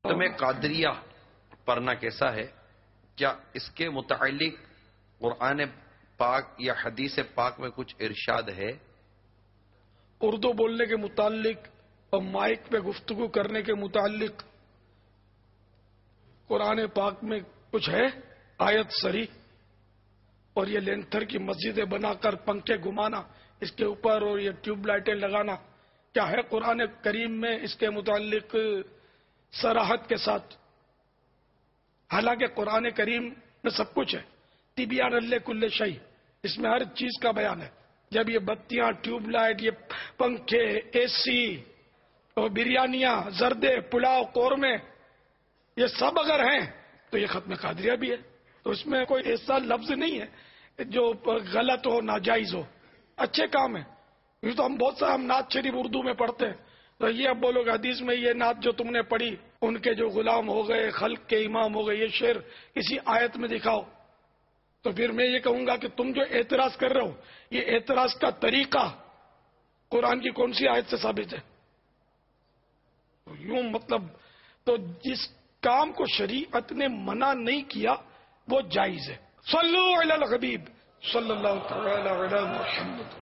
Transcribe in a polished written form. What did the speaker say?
میں قادریہ پڑھنا کیسا ہے؟ کیا اس کے متعلق قرآن پاک یا حدیث پاک میں کچھ ارشاد ہے؟ اردو بولنے کے متعلق اور مائک پہ گفتگو کرنے کے متعلق قرآن پاک میں کچھ ہے آیت صریح؟ اور یہ لینتھر کی مسجدیں بنا کر پنکھے گھمانا اس کے اوپر اور یہ ٹیوب لائٹیں لگانا، کیا ہے قرآن کریم میں اس کے متعلق صراحت کے ساتھ؟ حالانکہ قرآن کریم میں سب کچھ ہے، تبیان لکل شیء، اس میں ہر چیز کا بیان ہے۔ جب یہ بتیاں، ٹیوب لائٹ، یہ پنکھے، اے سی اور بریانیاں، زردے، پلاؤ، قورمے، یہ سب اگر ہیں تو یہ ختم قادریہ بھی ہے۔ تو اس میں کوئی ایسا لفظ نہیں ہے جو غلط ہو، ناجائز ہو، اچھے کام ہے۔ یہ تو ہم بہت سارا نعت شریف اردو میں پڑھتے ہیں، تو یہ اب بولو کہ حدیث میں یہ نعت جو تم نے پڑھی ان کے جو غلام ہو گئے، خلق کے امام ہو گئے، یہ شعر کسی آیت میں دکھاؤ، تو پھر میں یہ کہوں گا کہ تم جو اعتراض کر رہے ہو یہ اعتراض کا طریقہ قرآن کی کون سی آیت سے ثابت ہے؟ یوں مطلب تو جس کام کو شریعت نے منع نہیں کیا وہ جائز ہے۔ صلو علی الحبیب صلی اللہ تعالی علی محمد۔